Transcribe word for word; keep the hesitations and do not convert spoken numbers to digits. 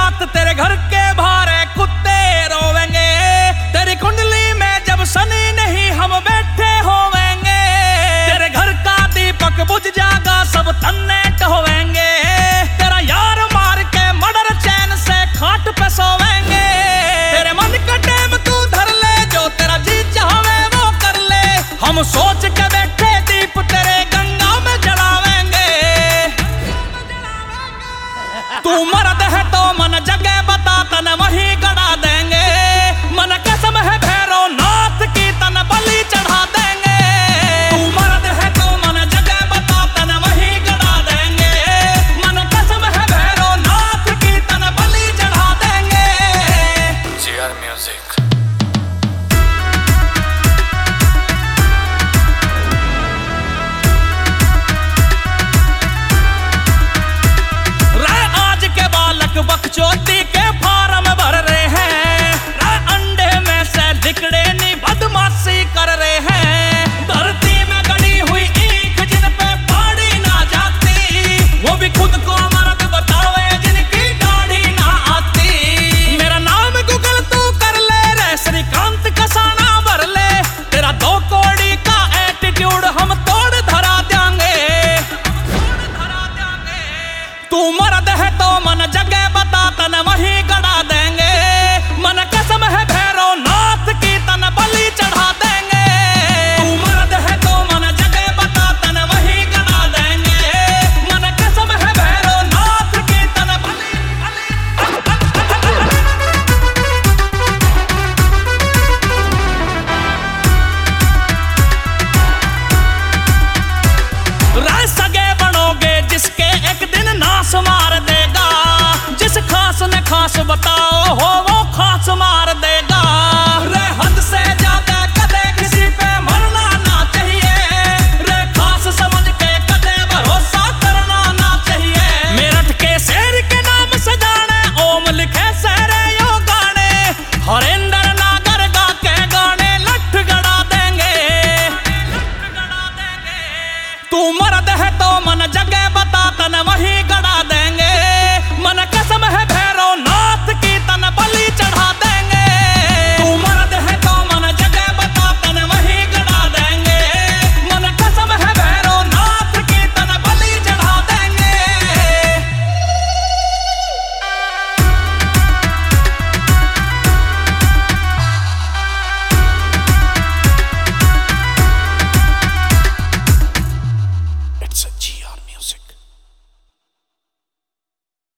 रात तेरे घर के बाहर कुत्ते रोवेंगे, तेरी कुंडली में जब शनि नहीं हम बैठे होवेंगे। तेरे घर का दीपक बुझ जाएगा, सब तन्ने टहोवेंगे। तेरा यार मार के मर्डर चैन से खाट पे सोवेंगे। तेरे मन का टेम तू धर ले, जो तेरा जी चाहे वो कर ले। हम सोच के बैठे दीप तेरे गंगा में जलावेंगे। तू मर्द है तो मन जगह बता, तन वहीं गड़ा देंगे। मन कसम है भैरव नाथ की, तन बलि चढ़ा देंगे। तू मर्द है तो मन जगह बता, तन वहीं गड़ा देंगे। मन कसम है भैरव नाथ की, तन बलि चढ़ा देंगे। G R music. बकचोदी के फार्म भर रहे हैं, अंडे में से लिकड़े नी बदमाशी कर रहे हैं। धरती में गड़ी हुई ईख जिन पे पाड़ी ना जाती, वो भी खुद को मर्द बतावे जिनकी दाढ़ी ना आती। मेरा नाम गूगल तू कर ले रे, श्रीकांत कसाना भर ले। तेरा दो कौड़ी का एटीट्यूड हम तोड़ धरा देंगे। तू मर्द है तो मन जगह बता, तन वहीं गड़ा देंगे। मन कसम है भैरव नाथ की, तन बलि चढ़ा देंगे। तू मर्द है तो मन जगह बता, तन वहीं गड़ा देंगे। मन कसम है भैरव नाथ की, तन बलि राय सगे बनोगे जिसके एक दिन नाश मार देगा। जिस खास ने खास बताओ हो वो खास मार देगा। रे हद से ज्यादा कदे किसी पे मरना ना चाहिए। रे खास समझ के कदे भरोसा करना ना चाहिए। मेरठ के शेर के नाम से जाने, ओम लिखे सहरे यो गाने। हरेंद्र नागर गा के गाने लठ गड़ा देंगे। तू मर्द है तो मन जगह बता, तन वहीं गड़ा देंगे। मन कसम है भैरव नाथ की, तन बलि चढ़ा देंगे। तू मर्द है तो मन जगह बता, तन वहीं गड़ा देंगे। मन कसम है भैरव नाथ की, तन बलि चढ़ा देंगे। It's a G